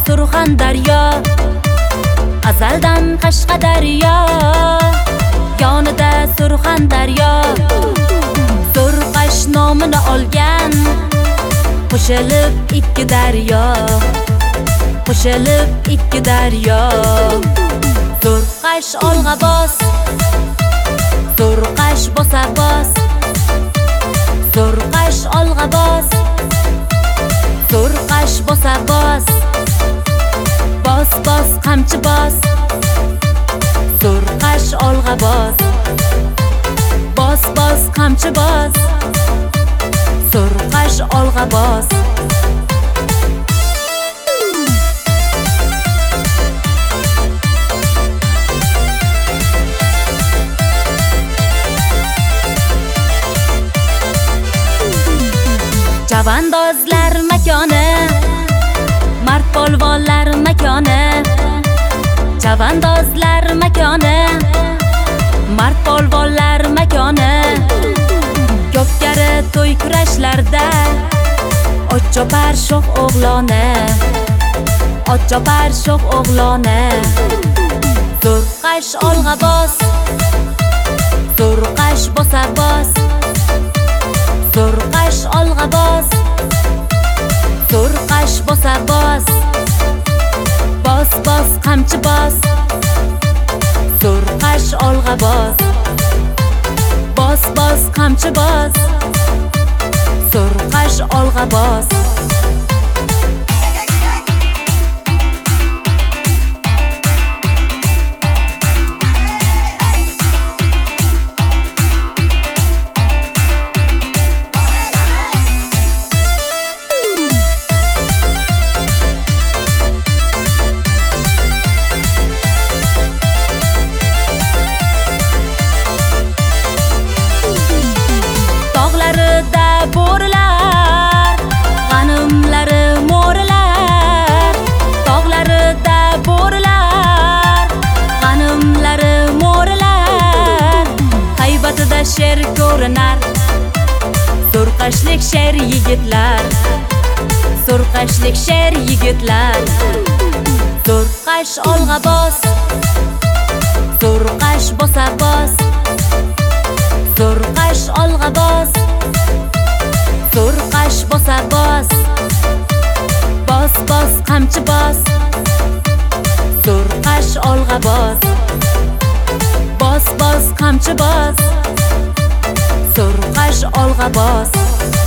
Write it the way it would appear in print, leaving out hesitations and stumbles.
Surxondaryo, azaldan Qashqadaryo, yonida Surxondaryo. Surqash nomini olgan, qo'shilib ikki daryo, qo'shilib ikki daryo. Surqash olg'a bos, Surqash bosa bos, Surqash olg'a bos, Surqash bosa bos, bos bos qamchi bos, Surqash olg'a bos, bos bos qamchi bos, Surqash olg'a bos. Chavandozlar makoni, mard polvonlar makoni. Chavandozlar makoni, mard polvonlar makoni. Ko'pkari to'y kurashlarda ot chopar shoh o'g'loni, ot chopar shoh o'g'loni. Surqash olg'a bos, Surqash bosa bos, Surqash olg'a bos, Surqash bosa bos, bos bos qamchi bos, Surqash olg'a bos, bos bos qamchi bos, Surqash olg'a bos. Bo'rilar, g'animlari mo'rilar. Tog'larida bo'rilar, g'animlari mo'rilar. Haybatida sher ko'rinar, Surqashlik sher yigitlar, Surqashlik sher yigitlar. Surqash olg'a bos, Surqash bosa bos, Surqash olg'a bos, Surqash bosa bos, bos bos qamchi bos, Surqash olg'a bos, bos bos qamchi bos, Surqash olg'a bos.